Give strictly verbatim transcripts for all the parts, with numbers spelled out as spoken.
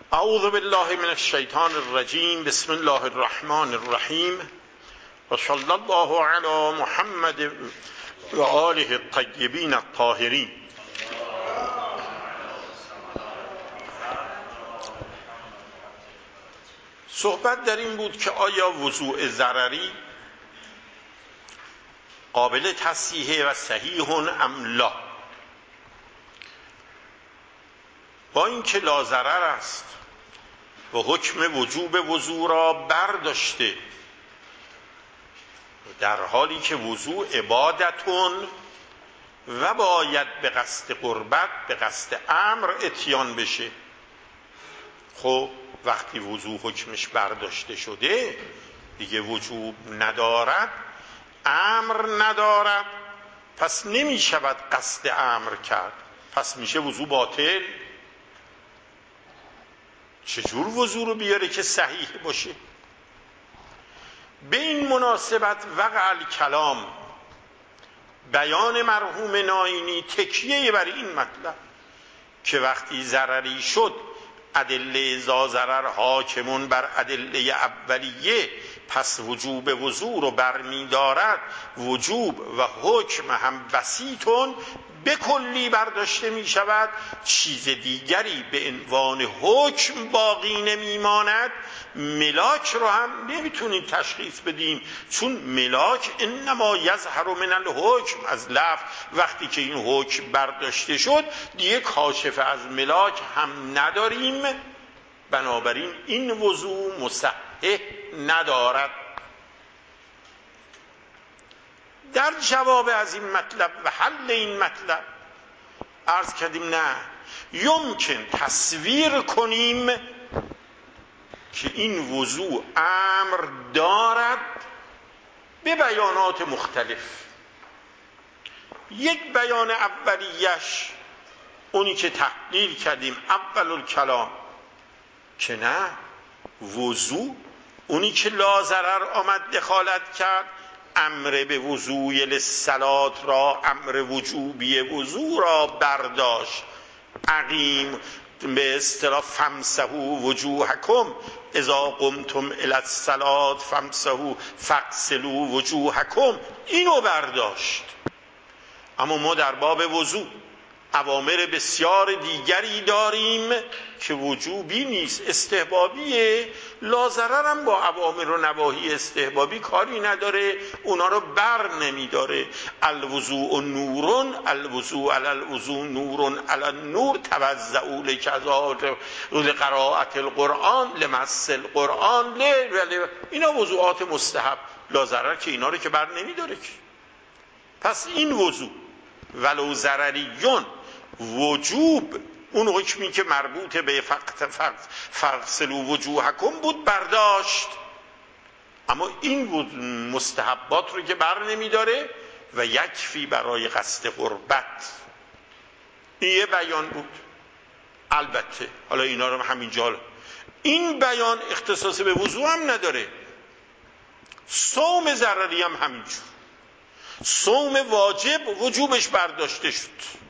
اعوذ بالله من الشیطان الرجیم. بسم الله الرحمن الرحیم و صلی الله علی محمد و آله الطیبین الطاهرین. صحبت در این بود که آیا وضوء ضرری قابل تصحیح و صحیح ام لا؟ با اینکه لا ضرر است و حکم وجوب وضوء را برداشته، در حالی که وضوء عبادتون و باید به قصد قربت، به قصد امر اتیان بشه. خب وقتی وضوء حکمش برداشته شده دیگه وجوب ندارد، امر ندارد، پس نمی شود قصد امر کرد، پس میشه وضوء باطل. چجور وضوء رو بیاره که صحیح باشه؟ به این مناسبت وقع الکلام، بیان مرحوم نائینی تکیه بر این مطلب که وقتی ضرری شد ادله ذا ضرر حاکمون بر ادله اولیه، پس وجوب وضوء رو برمی دارد. وجوب و حکم هم بسیطون به کلی برداشته می شود، چیز دیگری به عنوان حکم باقی نمی ماند. ملاک رو هم نمیتونیم تشخیص بدیم، چون ملاک انما یظهر من الحکم، از لفظ وقتی که این حکم برداشته شد دیگه کاشف از ملاک هم نداریم، بنابراین این وضوء مصحح ندارد. در جواب از این مطلب و حل این مطلب عرض کردیم نه، یمکن تصویر کنیم که این وضوء امر دارد به بیانات مختلف. یک بیان اولیش اونی که تحلیل کردیم اول الکلام، که نه، وضوء اونی که لا ضرر آمد دخالت کرد، امر به وضوء للصلاة را، امر وجوبی وضوء را برداشت. عقیم به اصطلاح فامسحوا وجوهکم اذا قمتم الی الصلاة فامسحوا فاغسلوا وجوهکم، اینو برداشت. اما ما در باب وضوء اوامر بسیار دیگری داریم که وجوبی نیست، استحبابیه. لا ضرر هم با اوامر و نواهی استحبابی کاری نداره، اونا رو بر نمیداره. الوضوء نورون، الوضوء علی الوضوء نورون علی النور، توضؤوا لکذا لقراءة القرآن لمس القرآن، اینا وضوعات مستحب. لا ضرر که اینا رو که بر نمیداره. پس این وضوء ولو ضرریون وجوب، اون حکمی که مربوط به فاغسلوا وجوهکم بود برداشت، اما این مستحبات رو که بر نمیداره و یکفی برای قصد قربت. این یه بیان بود. البته حالا اینا رو همینجا، این بیان اختصاص به وضوء هم نداره. صوم ضرری هم همینجور، صوم واجب وجوبش برداشته شد.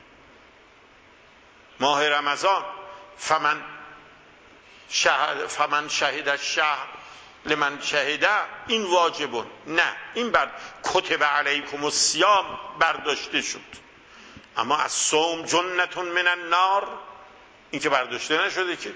ماه رمضان فمن شهد فمن شهد الشهر لمن شهد، این واجبون، نه، این بر کتب علیکم الصیام برداشته شد. اما از صوم جنتون من النار این که برداشته نشده. که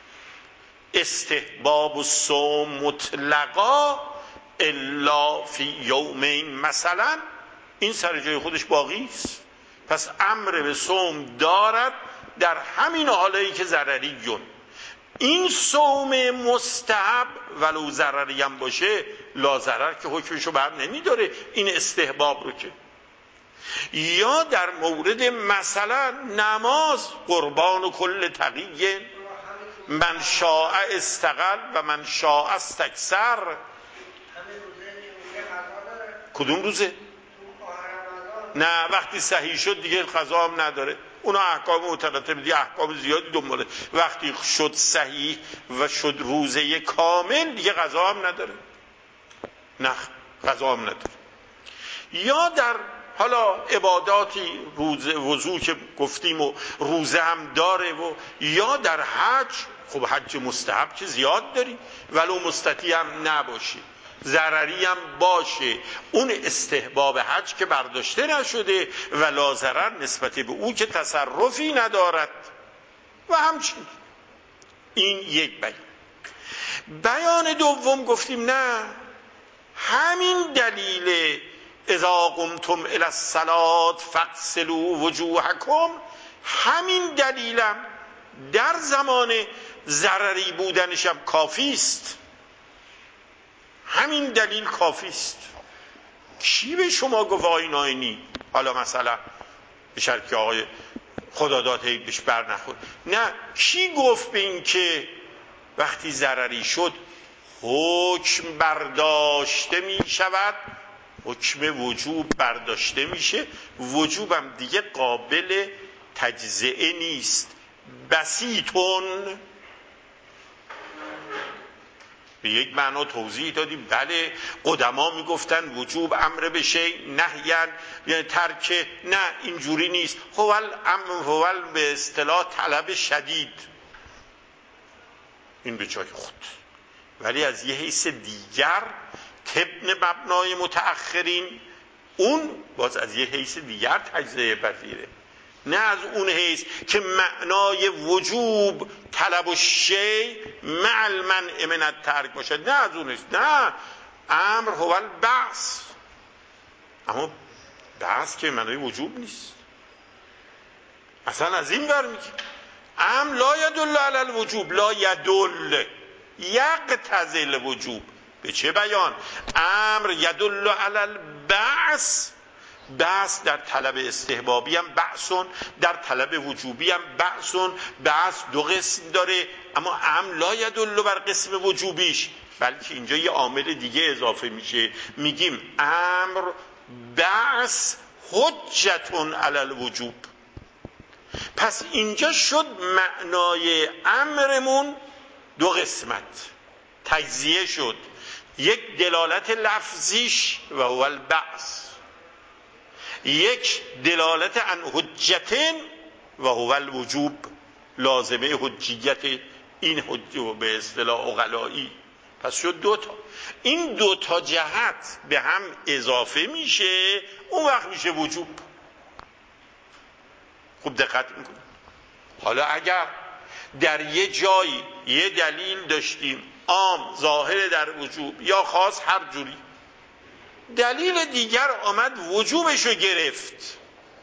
استحباب الصوم مطلقا الا فی یومین مثلا، این سر جای خودش باقی است. پس امر به صوم دارد در همین حالایی که ضرریون. این صوم مستحب ولو ضرری هم باشه، لا ضرر که حکمشو بر نمیداره این استحباب رو. که یا در مورد مثلا نماز، قربان و کل تقی من شاء استقل و من شاء استکثر. کدوم روزه؟ نه، وقتی صحیح شد دیگه قضا هم نداره، اونا احکام مترتب دیگه، احکام زیادی دنباله. وقتی شد صحیح و شد روزه کامل دیگه قضا هم نداره، نه قضا هم نداره. یا در حالا عباداتی روزه وضو که گفتیم و روزه هم داره و یا در حج، خب حج مستحب که زیاد داریم ولو مستطیع هم نباشه، ضرری هم باشه، اون استحباب حج که برداشته نشده و لا ضرر نسبت به او که تصرفی ندارد و همچنین. این یک بیان. بیان دوم گفتیم نه، همین دلیل اذا قمتم الی الصلاة فاغسلوا وجوهکم، همین دلیلم در زمان ضرری بودنشم کافی است. همین دلیل کافی است. کی به شما گفت آیین آینی؟ حالا مثلا به شرط که آقای خداداد بهش بر نخورد. نه، کی گفت به این که وقتی ضرری شد حکم برداشته می شود، حکم وجوب برداشته میشه، وجوبم دیگه قابل تجزئه نیست. بسیطون به یک معنا توضیح دادیم. بله قدما میگفتن وجوب امر به شیء نهیان، یعنی ترک، نه اینجوری نیست. هوال امر هوال به اصطلاح طلب شدید، این به جای خود. ولی از یه حیث دیگر طبق مبنای متأخرین اون باز از یه حیث دیگر تجزیه پذیره، نه از اون حیث که معنای وجوب طلب الشیء مع المنع من الترک باشد، نه از اون حیث. نه، امر هو البعث، اما بعث که معنای وجوب نیست. اصلا از این بر میگه امر لا یدل علی الوجوب، لا یدل یقتضی الوجوب. به چه بیان؟ امر یدل علی البعث، بعث در طلب استحبابی هم بعثون، در طلب وجوبی هم بعثون. بعث دو قسم داره، اما امر لا یدل بر قسم وجوبیش، بلکه اینجا یه عامل دیگه اضافه میشه، میگیم امر بعث حجتون علی الوجوب. پس اینجا شد معنای امرمون دو قسمت تجزیه شد، یک دلالت لفظیش و هو البعث، یک دلالت عن حجتین و هو الوجوب، لازمه حجیت این حجه به اصطلاح عقلایی. پس شد دو تا، این دو تا جهت به هم اضافه میشه، اون وقت میشه وجوب. خوب دقت میکنید. حالا اگر در یه جایی یه دلیل داشتیم عام ظاهر در وجوب یا خاص هر جوری، دلیل دیگر آمد وجوبشو گرفت،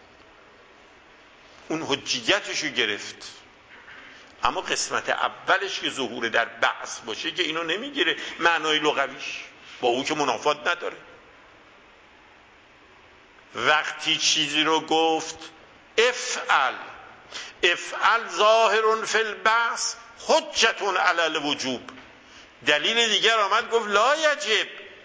اون حجیتشو گرفت، اما قسمت اولش که ظهور در بعث باشه که اینو نمیگیره معنای لغویش، با او که منافات نداره. وقتی چیزی رو گفت افعل، افعل ظاهر فی البعث حجتون علی الوجوب، دلیل دیگر آمد گفت لا یجب،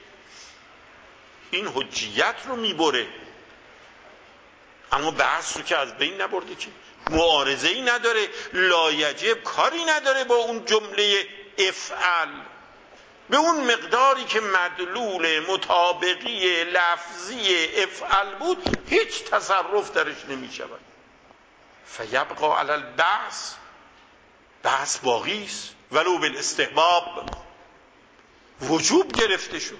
این حجیت رو میبره، اما بحث رو که از بین نبرده، که معارضه ای نداره، لا یجب کاری نداره با اون جمله افعل، به اون مقداری که مدلول مطابقی لفظی افعل بود هیچ تصرف درش نمی شود. فیبقا علی البعث، بحث باقی است، ولو بالاستحباب، وجوب گرفته شد.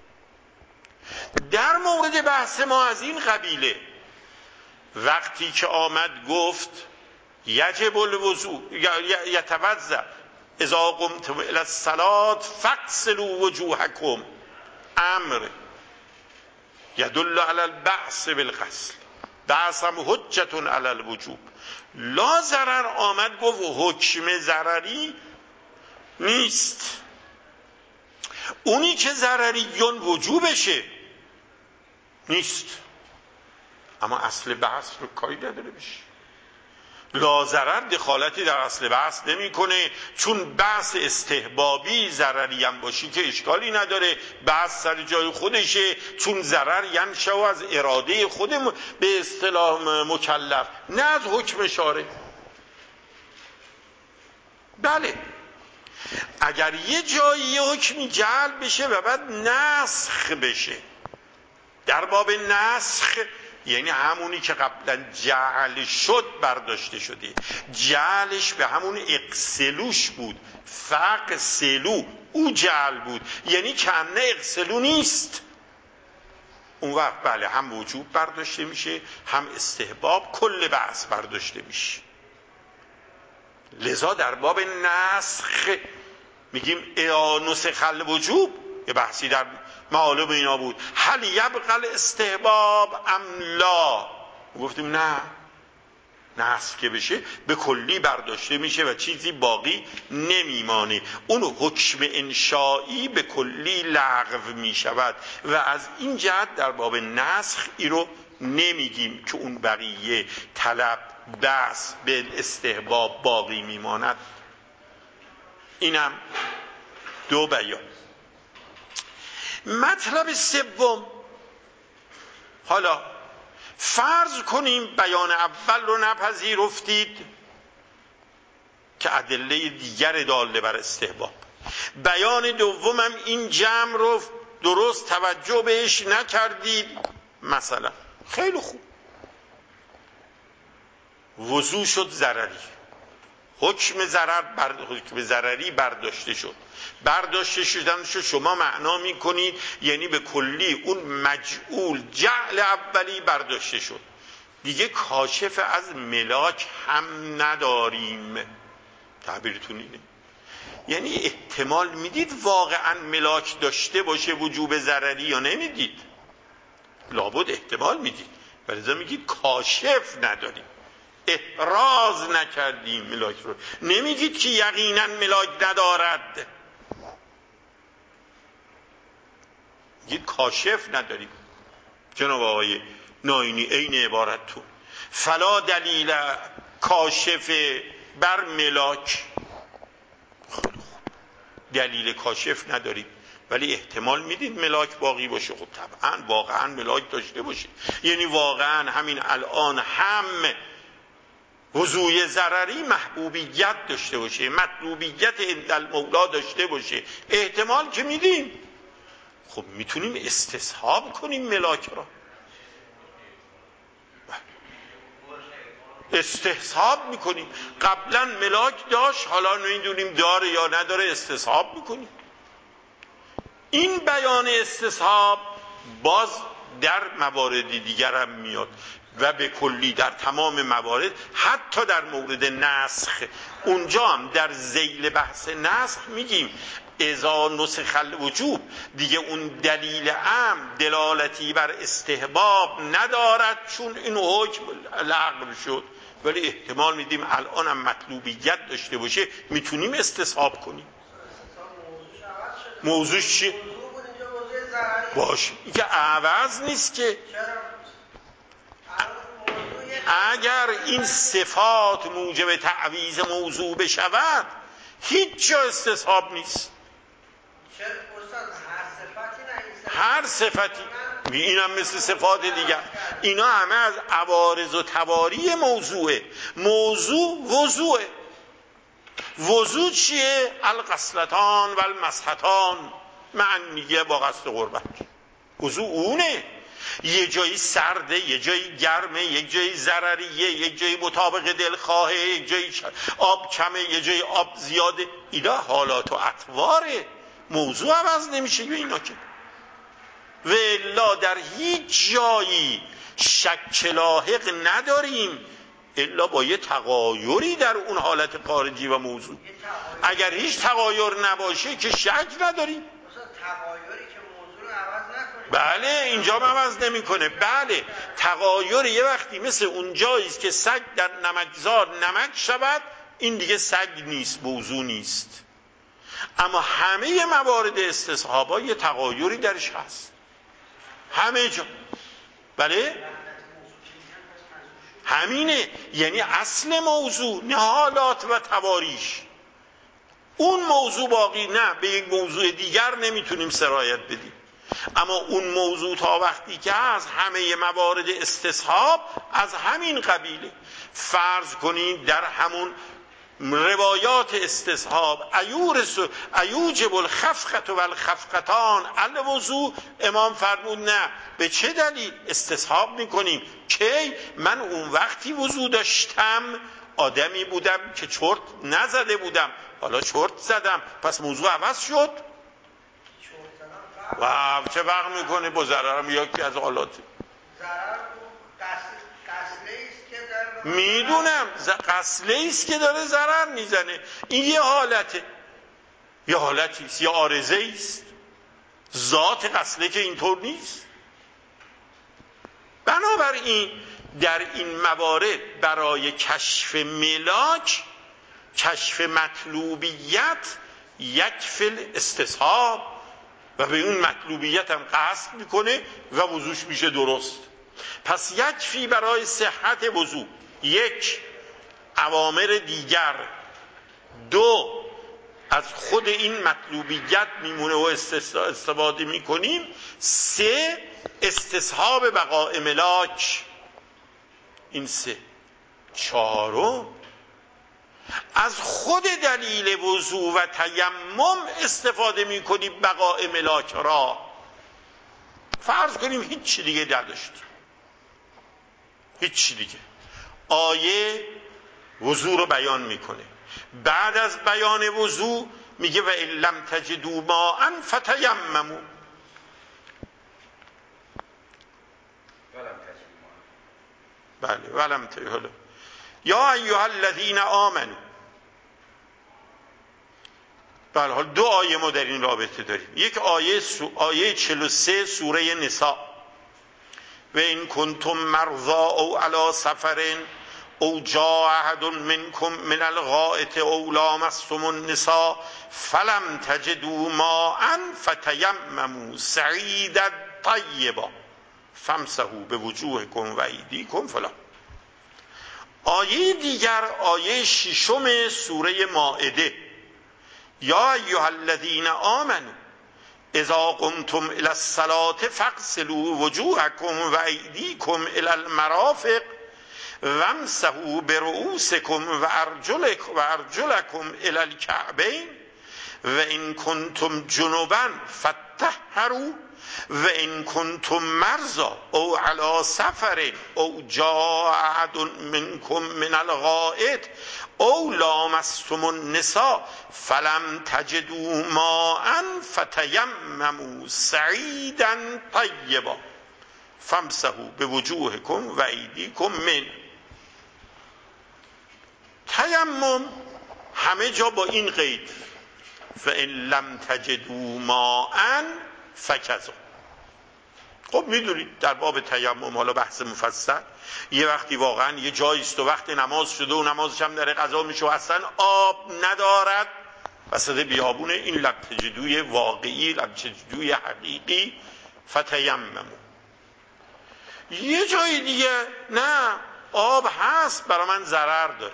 در مورد بحث ما از این قبیله، وقتی که آمد گفت یجب الوضوء یتوضا اذا قمتم الی الصلاة فاغسلوا وجوهکم، امر یدل علی البعث بالغسل، بعث هم حجت علی الوجوب. لا ضرر آمد گفت حکم ضرری نیست، اونی که ضرریون وجوبشه نیست، اما اصل بحث رو کاری نداره بشه. لا ضرر دخالتی در اصل بحث نمیکنه، چون بحث استحبابی ضرری هم باشی که اشکالی نداره، بحث سر جای خودشه، چون ضرر ینشأ از اراده خود به اصطلاح مکلف، نه از حکم شارع. بله اگر یه جایی یه حکمی جعل بشه و بعد نسخ بشه، در باب نسخ یعنی همونی که قبلا جعل شد برداشته شده. جعلش به همون اقسلوش بود، فق سلو او جعل بود، یعنی کنه اقسلو نیست. اون وقت بله هم وجوب برداشته میشه هم استحباب، کل بحث برداشته میشه. لذا در باب نسخ میگیم ایا نسخ الوجوب، یه بحثی در معالم اینا بود، هل یبقى الاستحباب ام لا؟ گفتیم نه، نسخ که بشه به کلی برداشته میشه و چیزی باقی نمیمانه. اون حکم انشایی به کلی لغو میشود و از این جهت در باب نسخ ای رو نمیگیم که اون بقیه طلب بس به استحباب باقی میماند. اینم دو بیان. مطلب سوم، حالا فرض کنیم بیان اول رو نپذیرفتید که ادله دیگر داله بر استحباب، بیان دومم این جمع رو درست توجه بهش نکردید مثلا، خیلی خوب، وضوع شد ضرری، حکم ضرر بر حکم ضرری برداشته شد. برداشته شدنشو شما معنا میکنید یعنی به کلی اون مجعول جعل اولی برداشته شد، دیگه کاشف از ملاک هم نداریم. تعبیرتون اینه؟ یعنی احتمال میدید واقعا ملاک داشته باشه وجوب ضرری یا نمیدید؟ لابد احتمال میدید، ولذا میگید کاشف نداریم، احراز نکردیم ملاک رو. نمیگید که یقینا ملاک ندارد، میگید کاشف نداریم. جناب آقای ناینی عین عبارتتون، فلا دلیل کاشف بر ملاک، دلیل کاشف نداریم ولی احتمال میدید ملاک باقی باشه. خب طبعا واقعا ملاک داشته باشه، یعنی واقعا همین الان هم وضوع ضرری محبوبیت داشته باشه، مطلوبیت عند المولا داشته باشه، احتمال که میدیم. خب میتونیم استصحاب کنیم ملاک را، استصحاب میکنیم. قبلا ملاک داشت، حالا نمیدونیم داره یا نداره، استصحاب میکنیم. این بیان استصحاب باز در موارد دیگر هم میاد و به کلی در تمام موارد، حتی در مورد نسخ، اونجا هم در ذیل بحث نسخ میگیم اذا نسخ الوجوب، دیگه اون دلیل عام دلالتی بر استحباب ندارد چون این حکم لغو شد، ولی احتمال میدیم الان هم مطلوبیت داشته باشه، میتونیم استصحاب کنیم. موضوعش چیه؟ باشه، این که عوض نیست که. اگر این صفات موجب تعویض موضوع بشود هیچ جا استصحاب نیست. هر صفتی، اینم مثل صفات دیگر، اینا همه از عوارض و تواری موضوعه. موضوع وضوعه. وضوع چیه؟ الغسلتان و المسحتان معنیه با قصد قربت. وضوع اونه، یه جایی سرده، یه جایی گرمه، یک جایی ضرریه، یک جایی مطابق دلخواهه، یک جایی آب کمه، یه جایی آب زیاده. اینا حالات و اطواره، موضوع عوض نمیشه به اینا که. و الا در هیچ جایی شک لاحق نداریم الا با یه تغایری در اون حالت خارجی و موضوع. اگر هیچ تغایر نباشه که شک نداریم. بله اینجا هم عوض نمی کنه. بله تغایر یه وقتی مثل اون جاییست که سگ در نمکزار نمک شود، این دیگه سگ نیست، موضوع نیست. اما همه موارد استصحابا یه تغایری درش هست، همه جا. بله همینه، یعنی اصل موضوع نه حالات و تواریش. اون موضوع باقی، نه به یک موضوع دیگر نمیتونیم سرایت بدیم، اما اون موضوع تا وقتی که از همه موارد استصحاب از همین قبیله. فرض کنید در همون روایات استصحاب ایوجب الخفقة و الخفقتان الوضوء، امام فرمود نه. به چه دلیل استصحاب میکنیم؟ که من اون وقتی وضو داشتم آدمی بودم که چرت نزده بودم، حالا چرت زدم، پس موضوع عوض شد. و چه فرق میکنه با ضررم؟ یکی از حالات میدونم قسله است که داره ضرر میزنه، این یه حالته، یه حالتی است، یه عارضه است. ذات قسله که اینطور نیست. بنابراین در این موارد برای کشف ملاک، کشف مطلوبیت، یکفل استصحاب و به اون مطلوبیت هم قصد میکنه و وضوش میشه درست. پس یکفی برای صحت وضو یک، اوامر دیگر، دو، از خود این مطلوبیت میمونه و استفاده میکنیم، سه، استصحاب بقاء ملاک. این سه. چهارم، از خود دلیل وضو و تیمم استفاده میکنیم بقاء ملاک را. فرض کنیم هیچ چی دیگه نداشت، هیچ چی دیگه. آیه وضو رو بیان میکنه، بعد از بیان وضو میگه و ان لم تجدوا ماء فتیمموا. بله ولم تجدوا یا ایها الذین آمنوا. بله حال دو آیه ما در این رابطه داریم. یک آیه سو آیه چهل و سه سوره نساء، و این کنتم مرضی او علی سفر او جاء احد منکم من الغائط او لامستم النساء فلم تجدوا ماء فتیمموا صعیدا طیبا فامسحوا بوجوهکم و ایدیکم فلان. آیه دیگر آیه ششم سوره مائده، یا ایها الذین آمنوا اذا قمتم الى الصلاة فاغسلوا وجوهکم و ایدیکم الى المرافق وامسحوا برؤوسکم و ارجلکم و ارجلکم الی الکعبین و ان کنتم جنبا فطهروا و ان کنتم مرضی او علی سفر او جاء احد منکم من الغائط او لامستم النساء فلم تجدوا ماء فتیمموا صعیدا طیبا فامسحوا بوجوهکم و ایدیکم منه. تیمم همه جا با این قید فإن لم تجدوا ماء فکذا. خب میدونید در باب تیمم حالا بحث مفصل، یه وقتی واقعا یه جایی است و وقت نماز شده و نمازش هم داره قضا میشه و اصلا آب ندارد وسط بیابونه، این لم تجدوی واقعی، لم تجدوی حقیقی، فتیمموا. یه جای دیگه نه آب هست برای من ضرر داره،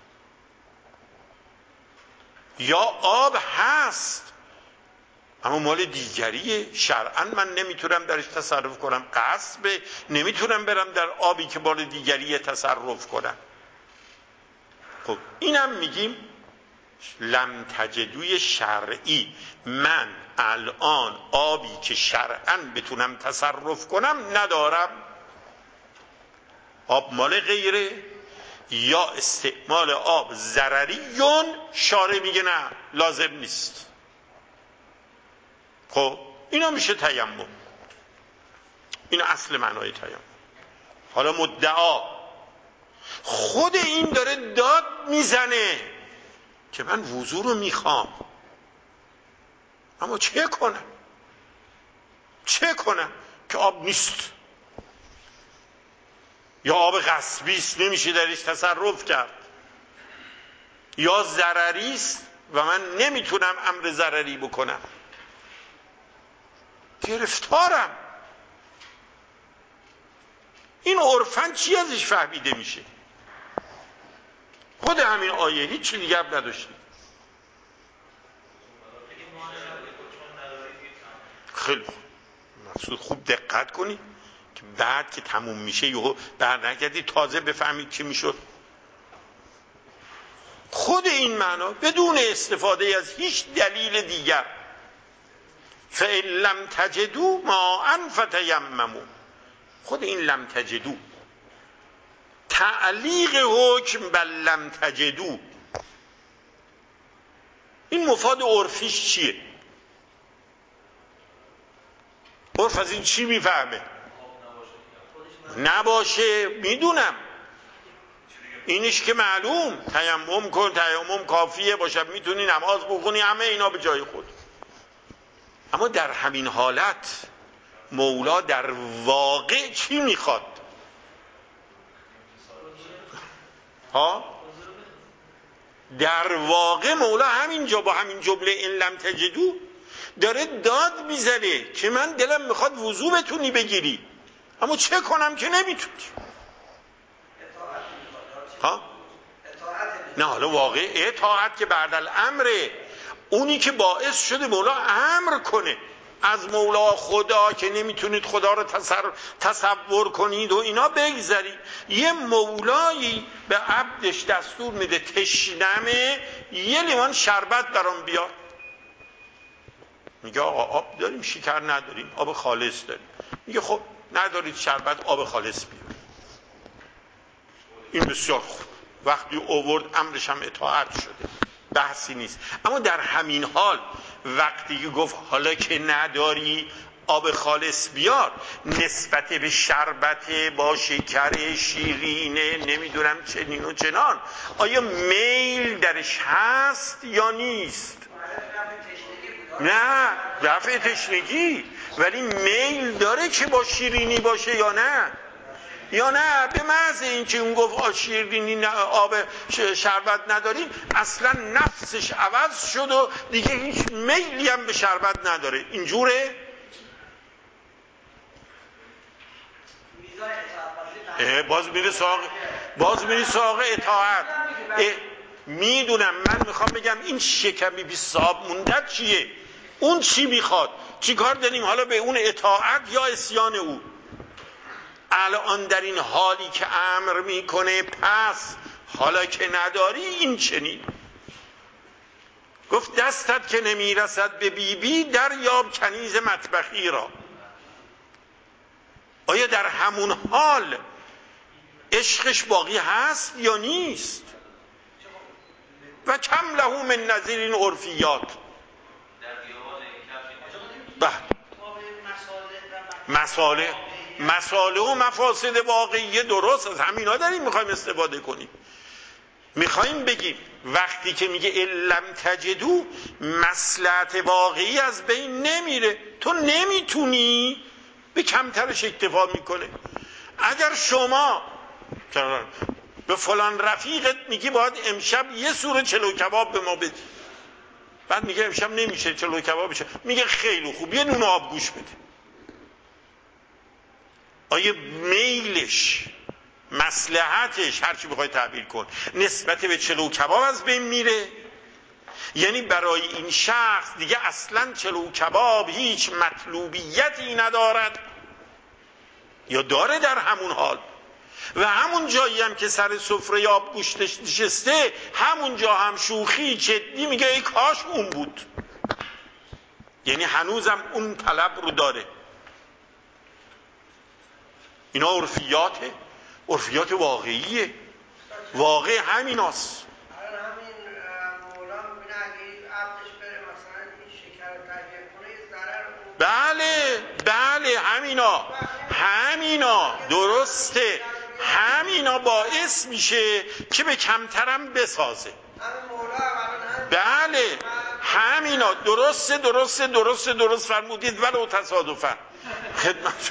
یا آب هست اما مال دیگریه، شرعاً من نمیتونم درش تصرف کنم، غصب، نمیتونم برم در آبی که مال دیگریه تصرف کنم. خب اینم میگیم لم تجدوی شرعی، من الان آبی که شرعاً بتونم تصرف کنم ندارم، آب مال غیره، یا استعمال آب ضرریون، شارع میگه نه لازم نیست. خب اینا میشه تیمم، این اصل معنای تیمم. حالا مدعا خود این داره داد میزنه که من وضو رو میخوام اما چه کنم؟ چه کنم که آب نیست، یا آب غصبی است نمیشه درش تصرف کرد، یا ضرری است و من نمیتونم امر ضرری بکنم، گرفتارم. این عرفاً چی ازش فهمیده میشه؟ خود همین آیه هیچ چیز دیگه هم نداشتیم. خیلی خوب مقصود خوب دقت کنید که بعد که تموم میشه یهو برنگردید تازه بفهمید چی میشد. خود این معنا بدون استفاده از هیچ دلیل دیگر، فَإِن لَمْ تَجِدُوا مَاءً فَتَيَمَّمُوا، خود این لم تجدو تعلیق حکم بر لم تجدو، این مفاد عرفیش چیه؟ عرف از این چی میفهمه؟ نباشه میدونم، اینش که معلوم، تیمم کن، تیمم کافیه باشه، میتونی نماز بخونی، همه اینا به جای خود. اما در همین حالت مولا در واقع چی میخواد؟ ها؟ در واقع مولا همینجا با همین جمله این لم تجدو داره داد میزنه که من دلم میخواد وضو بتونی بگیری، اما چه کنم که نمیتونی. ها؟ نه حالا واقع اطاعت که بعد الامره، اونی که باعث شده مولا امر کنه از مولا خدا که نمیتونید خدا رو تصور کنید و اینا بگذارید. یه مولایی به عبدش دستور میده تشنمه یه لیوان شربت برام بیار، میگه آقا آب داریم؟ شکر نداریم، آب خالص داریم. میگه خب ندارید شربت، آب خالص بیار. این بسیار خوب، وقتی اوورد امرش هم اطاعت شده، بحثی نیست. اما در همین حال وقتی که گفت حالا که نداری آب خالص بیار، نسبت به شربت با شکر شیرینه نمیدونم چنین و چنان، آیا میل درش هست یا نیست؟ نه، رفع تشنگی، ولی میل داره که با شیرینی باشه یا نه؟ یا نه به محض اینکه اون گفت آب شیرینی آب شربت نداریم اصلا نفسش عوض شد و دیگه هیچ میلی هم به شربت نداره. اینجوره؟ باز میره سراغ باز میره سراغ اطاعت. میدونم، من میخوام بگم این شکمی بی صاحب موندت چیه؟ اون چی میخواد؟ چی کار داریم حالا به اون اطاعت یا اسیان او؟ الان در این حالی که امر میکنه پس حالا که نداری این چنین. گفت دستت که نمیرسد به بیبی بی دریاب کنیز مطبخی را. آیا در همون حال عشقش باقی هست یا نیست؟ و کم له من نظیر این عرفیات. بله، مساله مساله و مفاسد واقعیه درست از همینا داریم میخوایم استفاده کنیم. میخوایم بگیم وقتی که میگه لم تجدو مصلحت واقعی از بین نمیره، تو نمیتونی، به کمترش اکتفا میکنه. اگر شما به فلان رفیقت میگی باید امشب یه سور چلو کباب به ما بدی، بعد میگه امشب نمیشه چلو کباب بشه، میگه خیلی خوب یه نون آبگوش بده. آیا میلش، مصلحتش، هر چی بخوای تعبیر کن، نسبت به چلو کباب از بین میره؟ یعنی برای این شخص دیگه اصلا چلو کباب هیچ مطلوبیتی ندارد یا داره در همون حال؟ و همون جایی هم که سر سفره آبگوش نشسته همون جا هم شوخی جدی میگه ای کاش اون بود. یعنی هنوزم اون طلب رو داره. اینا عرفیاته، عرفیات واقعیه، واقع همین هست. بله بله همینا همینا درسته، همینا باعث میشه که به کمترم بسازه. بله همینا درسته درسته درسته درست فرمودید ولو تصادفا. خدمت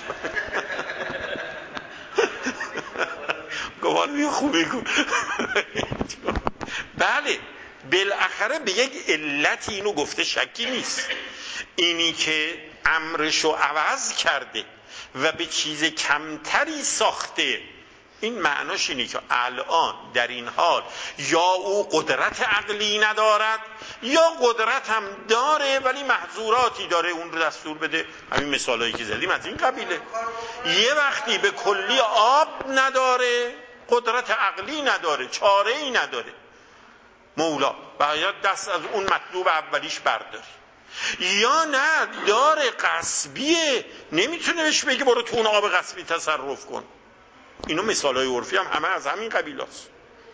گوانوی خوبی کن. بله بالاخره به یک علتی اینو گفته، شکی نیست. اینی که امرشو عوض کرده و به چیز کمتری ساخته، این معناش اینه که الان در این حال یا او قدرت عقلی ندارد یا قدرت هم داره ولی محظوراتی داره اون رو دستور بده. همین مثالایی که زدیم از این قبیله. یه وقتی به کلی آب نداره، قدرت عقلی نداره، چاره ای نداره، مولا باید دست از اون مطلوب اولیش برداری. یا نه دار غصبیه، نمیتونه بهش بگه برو تو اون آب غصبی تصرف کن. اینو مثالای عرفی هم همه از همین قبیل هست.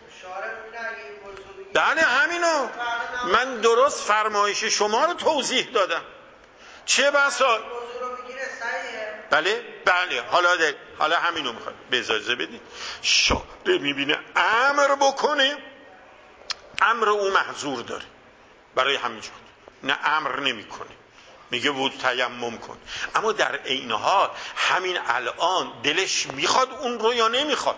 بله همینو من درست فرمایش شما رو توضیح دادم. چه بسا بله بله حالا ده. حالا همینو میخواد به اجازه بدید شاه میبینه امر بکنه، امر او محظور داره برای همینجا، نه امر نمیکنه، میگه بود تیمم کن. اما در عین حال همین الان دلش میخواد اون رو یا نمیخواد؟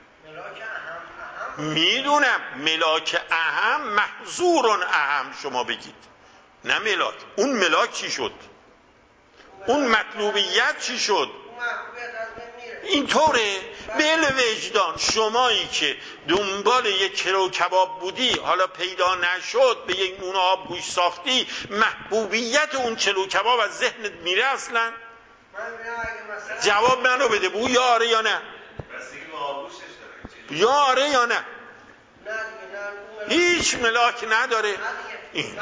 میدونم ملاک اهم محظورن اهم شما بگید، نه ملاک. اون ملاک چی شد؟ اون مطلوبیت چی شد؟ اینطوره بل وجدان. شمایی که دنبال یک کلو کباب بودی حالا پیدا نشد، به یک نون آب گوش ساختی، محبوبیت اون کلو کباب از ذهنت میره اصلا؟ جواب منو بده، بو یا آره یا نه؟ یا آره یا نه؟ هیچ ملاک نداره. این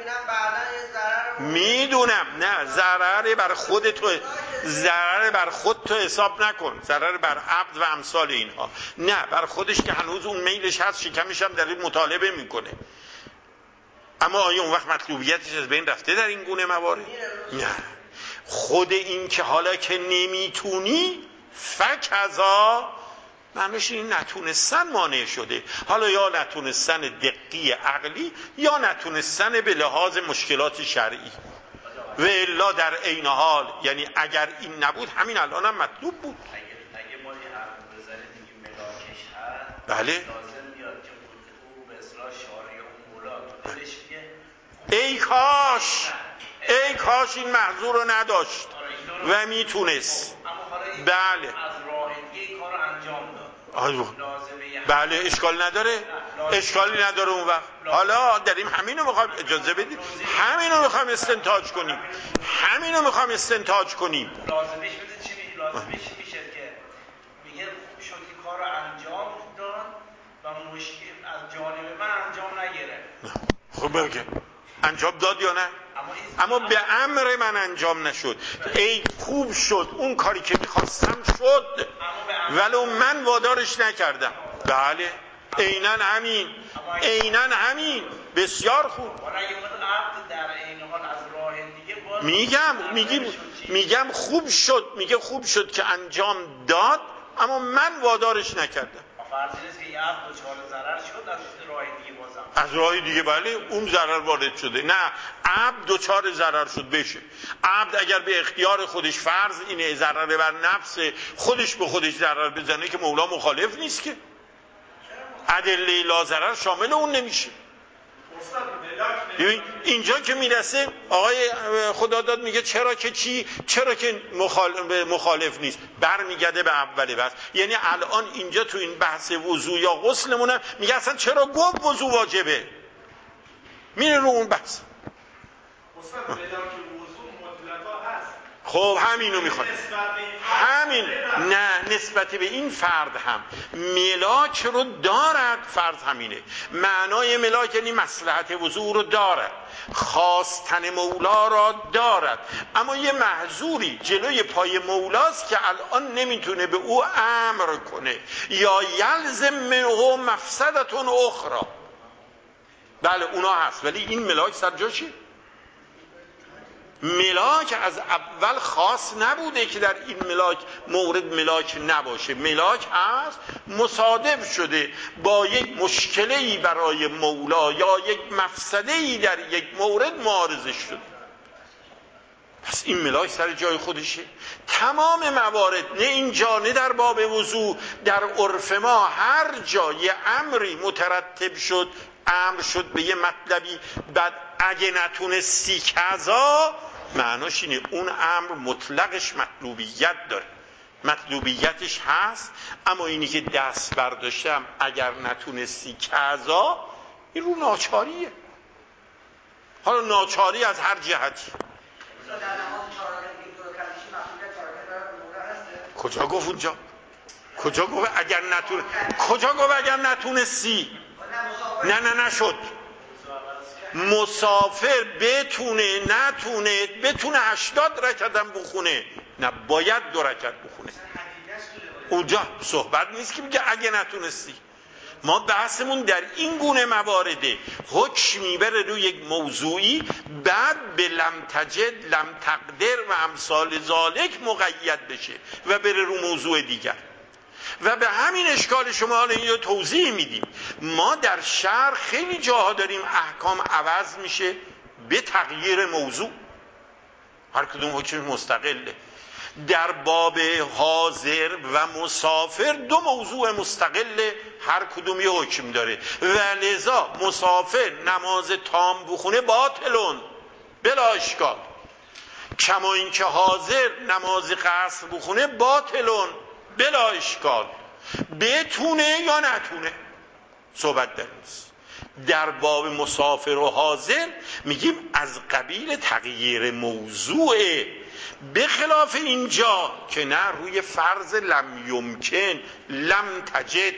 میدونم نه ضرر بر خود تو، ضرر بر خود تو حساب نکن، ضرر بر عبد و امثال اینها، نه بر خودش که هنوز اون میلش هست، شکمش هم در این مطالبه میکنه. اما آیا اون وقت مطلوبیتش از بین رفته در این گونه موارد؟ نه. خود این که حالا که نمیتونی فکذا معنیش این نتونستن مانع شده. حالا یا نتونستن دقی عقلی یا نتونستن به لحاظ مشکلات شرعی. و الا در عین حال یعنی اگر این نبود همین الان هم مطلوب بود. اگه اگه ما یه حرف بزنیم دیگه ملاکش هست، بله لازم میاد که او به اصطلاح شارع اون مولا تو دلش میگه ای کاش ای کاش این محظور رو نداشت و میتونست. بله از راه دیگه کارو انجام داد. بله اشکال نداره، اشکالی نداره اون وقت. حالا داریم همینو میخوایم، اجازه بدید همینو میخوایم استنتاج کنیم، همینو میخوایم استنتاج کنیم. لازمش بده چی میشه؟ لازمش میشه که میگه خوب شد که کارو انجام داد و مشکل از جانب من انجام نگرفت. خب بگه انجام داد یا نه؟ اما به امر من انجام نشد. ای خوب شد اون کاری که میخواستم شد ولو من وادارش نکردم. بله عیناً همین، عیناً همین. بسیار خوب. میگم میگیم میگم خوب شد، میگه خوب شد که انجام داد اما من وادارش نکردم. از راه دیگه بله اون ضرر وارد شده. نه عبد دوچار ضرر شد بشه. عبد اگر به اختیار خودش فرض اینه ضرر بر نفس خودش به خودش ضرر بزنه که مولا مخالف نیست که. ادله لا ضرر شامل اون نمیشه. ببین اینجا که میرسه آقای خداداد میگه چرا که چی، چرا که مخالف, مخالف نیست، برمیگرده به اول بحث. یعنی الان اینجا تو این بحث وضو یا غسلمونه میگه اصلا چرا گفت وضو واجبه، میره رو اون بحث. خب همینو میخواد، همین نه نسبت به این فرد هم ملاک رو دارد. فرض همینه، معنای ملاک یعنی مصلحت وضو رو دارد، خواستن مولا را دارد، اما یه محظوری جلوی پای مولاست که الان نمیتونه به او امر کنه یا یلزم منه مفسدتون اخرى. بله اونا هست، ولی این ملاک سر جاشه. ملاک از اول خاص نبوده که در این ملاک مورد ملاک نباشه. ملاک هست مصادف شده با یک مشکله‌ای برای مولا یا یک مفسده‌ای در یک مورد معارضه شده، پس این ملاک سر جای خودشه. تمام موارد نه اینجا نه در باب وضو، در عرف ما هر جا یه امری مترتب شد، امر شد به یه مطلبی، بعد اگه نتونستی کذا، معناش اینه اون امر مطلقش مطلوبیت داره، مطلوبیتش هست، اما اینی که دست برداشتم اگر نتونستی کذا، این رو ناچاریه. حالا ناچاری از هر جهتی. کجا گفت اونجا؟ کجا گفت اگر نتون کجا گفت اگر نتونستی؟ نه نه نشد. مسافر بتونه نتونه بتونه هشتاد رکعت هم بخونه، نه باید دو رکعت بخونه. اونجا صحبت نیست که میگه اگه نتونستی. ما بحثمون در این گونه موارده، حکمی بره روی یک موضوعی بعد به لم تجد لم تقدر و امثال ذالک مقید بشه و بره رو موضوع دیگر. و به همین اشکال شما حالا اینو توضیح میدیم. ما در شرع خیلی جاها داریم احکام عوض میشه به تغییر موضوع، هر کدوم حکم مستقله. در باب حاضر و مسافر دو موضوع مستقل، هر کدوم یه حکم داره و لذا مسافر نماز تام بخونه باطلون بلا اشکال، کما اینکه حاضر نماز قصر بخونه باطلون بلا اشکال، بتونه یا نتونه صحبت در نیست. در باب مسافر و حاضر میگیم از قبیل تغییر موضوعه، به خلاف اینجا که نه روی فرض لم یمکن لم تجد.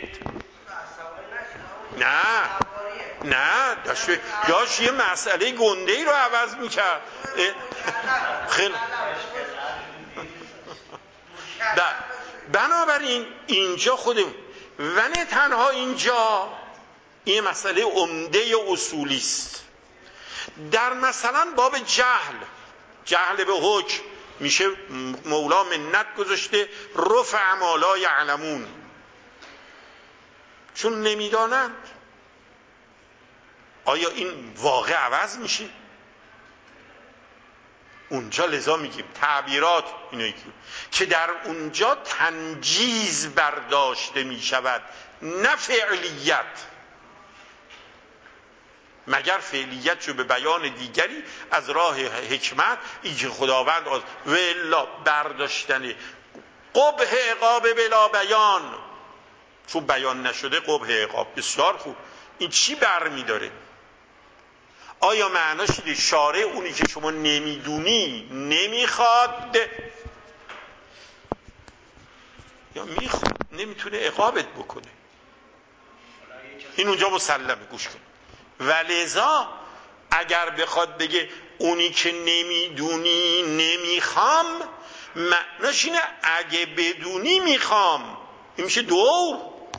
نه نه داشت, داشت یه مسئله گنده ای رو عوض میکرد. خیلی بنابراین اینجا خودم و نه تنها اینجا این مسئله عمده اصولی است. در مثلا باب جهل، جهل به حکم میشه مولا منت گذاشته رفع ما لا یعلمون، چون نمیدانند. آیا این واقع عوض میشه؟ اونجا لذا میگیم تعبیرات اینایی که در اونجا تنجیز برداشته میشود نه فعلیت، مگر فعلیت شو به بیان دیگری از راه حکمت این که خداوند آز و الا برداشتن قبح عقاب بلا بیان، چون بیان نشده قبح عقاب. بسیار خوب، این چی برمی داره؟ آیا معناش اینه شارع اونی که شما نمیدونی نمیخواد یا میخواد نمیتونه عقابت بکنه؟ این اونجا مسلمه، گوش کن. ولذا اگر بخواد بگه اونی که نمیدونی نمیخوام، معناش اینه اگه بدونی میخوام. این میشه دور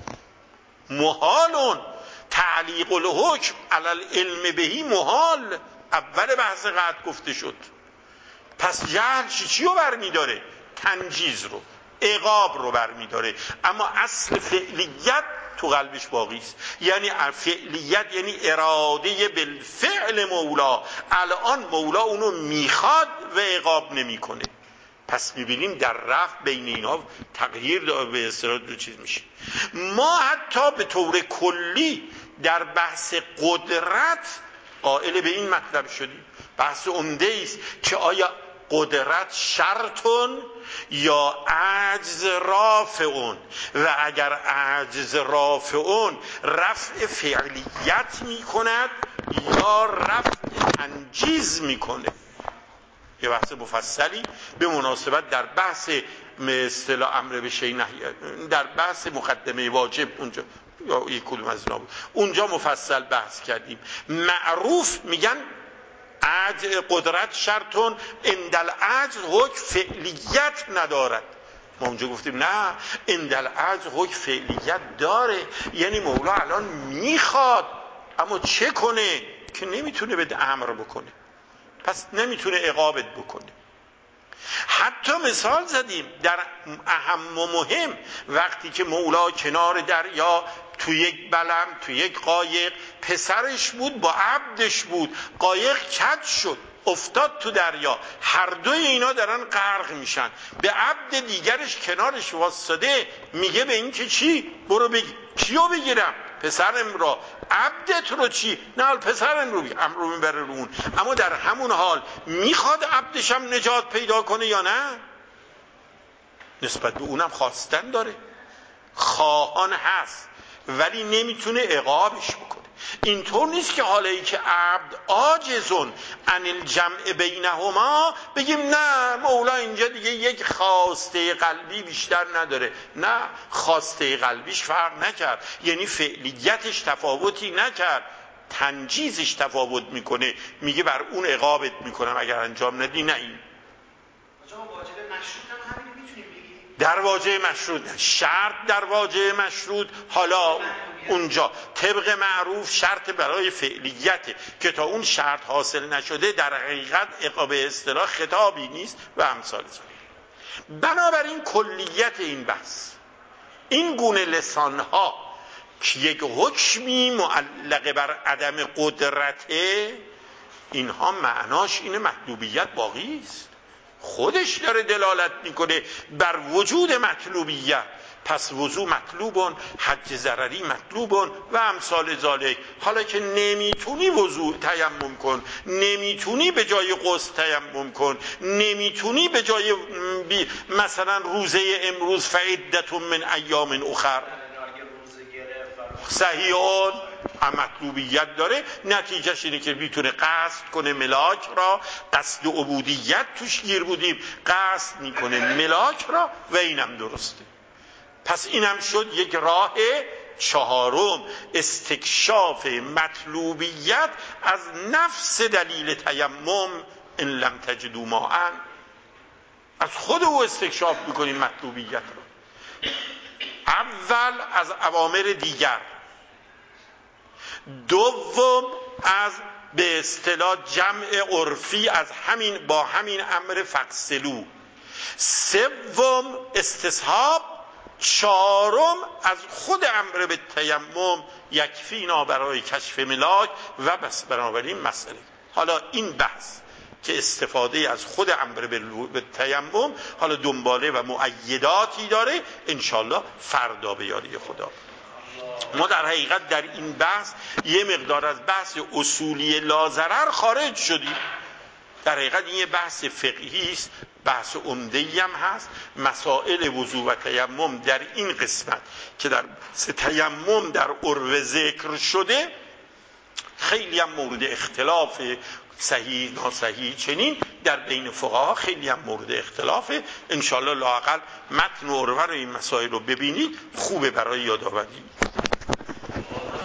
محالون، تعلیق الحکم علی العلم بهی محال. اول بحث قطع گفته شد. پس جهل چی چی رو برمی داره؟ تنجیز رو، عقاب رو برمی داره، اما اصل فعلیت تو قلبش باقی است. یعنی فعلیت یعنی اراده بالفعل مولا، الان مولا اونو میخواد و عقاب نمیکنه. پس میبینیم در رفع بین اینها تغییر به اصطلاح دو چیز میشه. ما حتی به طور کلی در بحث قدرت قائل به این مطلب شدیم. بحث عمده است که آیا قدرت شرطون یا عجز رافعون، و اگر عجز رافعون رفع فعلیت میکند یا رفع تنجیز میکنه. یه بحث مفصلی به مناسبت در بحث اصطلاح امر به شیء نهی، در بحث مقدمه واجب اونجا یا یک کدوم از اینا بود، اونجا مفصل بحث کردیم. معروف میگن عجز قدرت شرطون اندل عجز حکم فعلیت ندارد. ما اونجا گفتیم نه، اندل عجز حکم فعلیت داره. یعنی مولا الان میخواد اما چه کنه که نمیتونه بده امر بکنه، پس نمیتونه عقابت بکنه. حتی مثال زدیم در اهم و مهم، وقتی که مولا کنار دریا تو یک بلم تو یک قایق، پسرش بود با عبدش بود، قایق کج شد افتاد تو دریا، هر دوی اینا دارن غرق میشن. به عبد دیگرش کنارش واسطه میگه به این که چی؟ برو بگی کیو بگیرم؟ پسرم را. عبدت رو چی؟ نه پسرم رو بگی، امر رو میبره رو اون. اما در همون حال میخواد عبدشم نجات پیدا کنه یا نه؟ نسبت به اونم خواستن داره، خواهان هست، ولی نمیتونه عقابش بکنه. اینطور نیست که حالا ای که عبد عاجزون عن الجمع بینهما بگیم نه مولا اینجا دیگه یک خواسته قلبی بیشتر نداره. نه، خواسته قلبیش فرق نکرد، یعنی فعلیتش تفاوتی نکرد، تنجیزش تفاوت میکنه، میگه بر اون عقابت میکنم اگر انجام ندی. نه، این در واجه مشروط نه. شرط در واجه مشروط حالا اونجا طبق معروف شرط برای فعلیته که تا اون شرط حاصل نشده در حقیقت عقاب اصطلاح خطابی نیست و امثال ذلک. بنابراین کلیت این بحث این گونه لسانها که یک حکمی معلق بر عدم قدرته، اینها معناش اینه مطلوبیت باقی است، خودش داره دلالت میکنه بر وجود مطلوبیت. پس وضو مطلوبون، حج ضرری مطلوبون و امثال ذالک. حالا که نمیتونی وضو تیمم کن، نمیتونی به جای غسل تیمم کن، نمیتونی به جای مثلا روزه امروز فعدت من ایام اخر صحیحون مطلوبیت داره. نتیجهش اینه که میتونه قصد کنه ملاک را، قصد عبودیت توش گیر بودیم، قصد میکنه ملاک را و اینم درسته. پس اینم شد یک راه چهارم، استکشاف مطلوبیت از نفس دلیل تیمم. ان لم تجدوا ماء، از خود او استکشاف میکنیم مطلوبیت را. اول از اوامر دیگر، دوم از به اصطلاح جمع عرفی از همین با همین امر فغسلوا، سوم استصحاب، چهارم از خود امر به تیمم یکفینا برای کشف ملاک و بس. بنابراین مسئله حالا این بحث که استفاده از خود امر به تیمم حالا دنباله و مؤیداتی داره، انشالله فردا به یاری خدا. ما در حقیقت در این بحث یه مقدار از بحث اصولی لاضرر خارج شدیم. در حقیقت این یه بحث فقهی است، بحث عمده‌ای هم هست. مسائل وضو و تیمم در این قسمت که در تیمم در عرو ذکر شده خیلی هم مورد اختلاف، صحیح ناصحیح چنین در بین فقها خیلی هم مورد اختلافه. انشالله لااقل متن و عروه رو این مسائل رو ببینید، خوبه برای یادآوری.